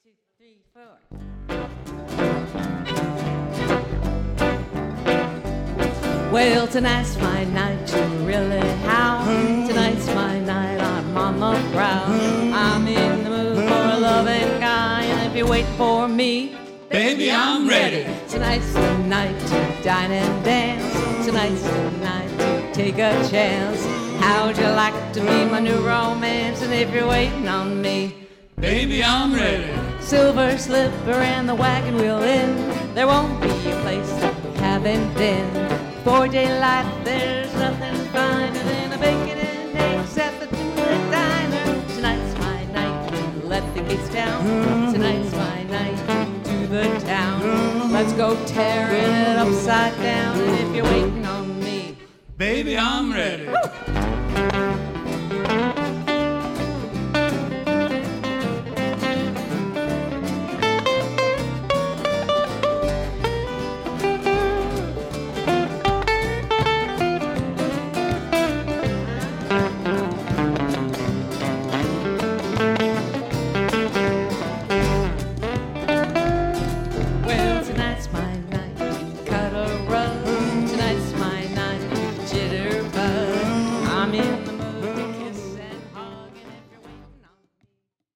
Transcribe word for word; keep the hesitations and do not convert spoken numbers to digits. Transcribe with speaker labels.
Speaker 1: two, three, four. Well, tonight's my night to really howl. Tonight's my night, I'm on the prowl. I'm in the mood for a loving guy, and if you wait for me,
Speaker 2: baby, I'm ready.
Speaker 1: Tonight's the night to dine and dance. Tonight's the night to take a chance. How'd you like to be my new romance? And if you're waiting on me,
Speaker 2: baby, I'm ready.
Speaker 1: Silver slipper and the wagon wheel in. There won't be a place that we haven't been. For daylight, there's nothing finer than a bacon and eggs at the Tuna Diner. Tonight's my night, let the gates down. Tonight's my night, to the town. Let's go tearing it upside down. And if you're waiting on me,
Speaker 2: baby, I'm ready.
Speaker 1: Woo!